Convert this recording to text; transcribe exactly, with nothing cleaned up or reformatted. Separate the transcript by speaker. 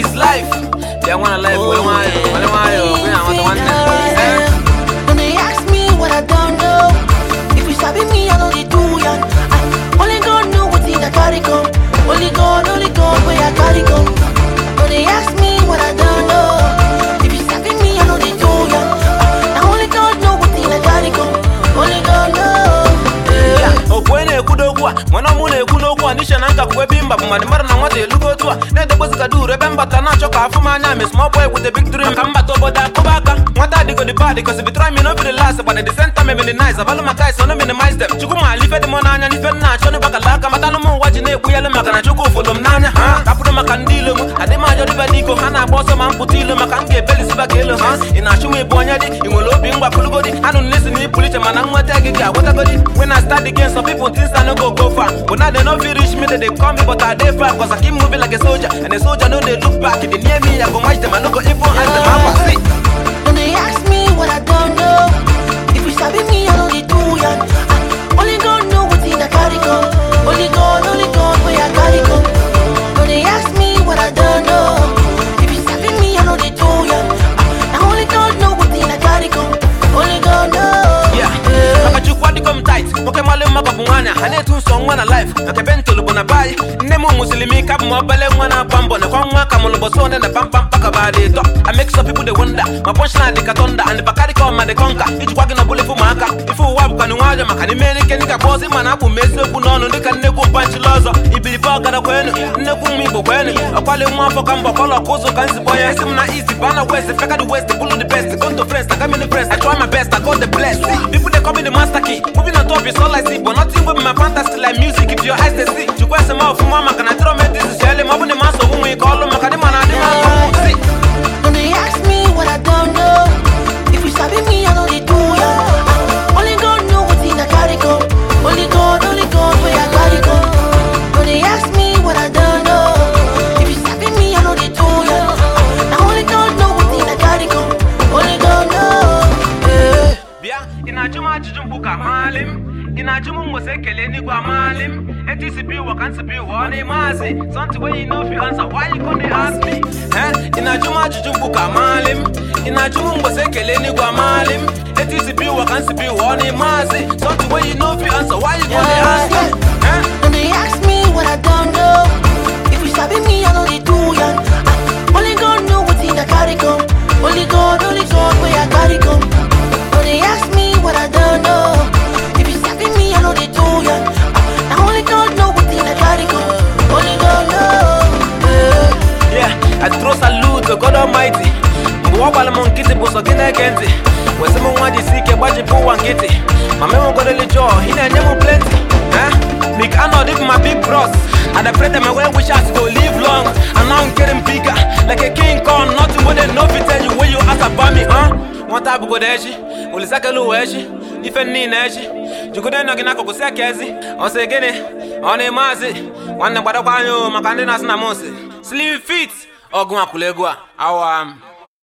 Speaker 1: is life. They wanna life, what am I? What am I? I want the one that.
Speaker 2: When they ask me what I don't know, if you sabi me, I know they do ya. I only God know what's in the carry come. Only God, only God, where I carry come. When they ask me what I don't know, if you sabi me, I know they do ya. I only God know what's in the carry come. Only God know.
Speaker 1: Okwene kudogwa mwana mune kunogwa nisha nanka kwebimba bumani mara na mwate lugotwa ne debo zikadu rebemba tanacho ka afuma nyame small boy with a big dream kamba to boda kubaka mwata digo di body cause if you try me no be the last but at the same time me the nice abalo makai so no minimize them chukuma life de monanya ni fenna chono baka laka matano mo waji ne kuyele makana chuku follow mnanya ha kapudo makandilo mu ade ma jodi badiko hana boso mamputilo makange beli sibakelo ha ina shume bonyadi ingolo bingwa kulugodi anu listen ni puliche manangwa tagi ga wata godi when I start again some people think I no go go far but now they no feel reach me they call me but I dey far cause I keep moving like a soldier and a soldier no they look back if they near me I go match them I no go even ask them how I see.
Speaker 2: When they ask me what I don't know, if you sabi me I know they do ya. I only God know what's in the carry come. Only God, only God where I carry come. When they ask me what I don't know, if you sabi me I know they do ya. I only God know what's in the carry come. Only God know.
Speaker 1: Yeah, maka chukwa di come tight. Okay, male maka bungana. Hane tu song wana life. Maka bento lubo na bai. Nemu muslimi kap mo bale wana pambo na kwa mwaka mo lubo sonde na pam pam paka badi to. I make some people they wonder. My punchline they katonda and the bakari come and they conquer. Ichi kwagi na bule fu maka. Ifu wabu kanu waja maka ni meni keni ka bosi mana ku mese ku nono ndika neku panchi lozo. Ibili paka na kwenu. Neku mibo kwenu. Akwale mwafo kambo kolo kuzo kansi boya. Isi mna easy bana west. Feka the west. Pull the best. Go to friends. I come in the press. I try my best. I got the bless. People they call me the master key. Moving on top is all I see. But nothing with my fantasy like music. If your eyes they see. You question some more for mama. Can I throw me this is jelly? Mabuni maso when we call them. Makadimana adimana. See.
Speaker 2: When they ask me what I don't know, if you sabi me I know they do ya. Only God know what's in the carry come. Only God, only God where I carry come. When they ask me what I don't know, if you sabi me I know they do ya. Now only God know what's in the carry come. Only God know.
Speaker 1: Bia ina juma jumbuka malim. Ina jumu mosekele ni kwa malim. Eti sibi wakansi bi wani mazi. Something when you know if you answer why you gonna ask me? Eh? Ina juma jumbuka malim. Ina jumu mosekele ni kwa malim. Eti sibi wakansi bi wani mazi. Something when you know if you answer why you gonna ask me? Eh?
Speaker 2: When they ask me what I don't know, if you sabi me I know they do ya. Only God know what's in the carry come. Only God, only God where I carry come. When they ask me what I don't know, if you sabi me I know they do ya. Now only God know what's in the carry come. Only God know.
Speaker 1: Yeah, I throw salute to God Almighty. Mwabala monkiti buso gine kenti. Wese mwadi sike waji pu wangiti. Mame mo godeli jo, hine nyemu plenty. Eh? Nick Arnold if my big bros. And I pray that my well wishes go live long. And now I'm getting bigger, like a king Kong. Nothing more than no fit tell you when you ask about me, huh? One type of godeshi, ulisaka luweshi, ife ni neshi. Jukude no gina kukusia kezi, onse gene, one mazi. Wane bada kwa nyo, makande nasi na monse. Slim fit, ogwa kulegwa, awam.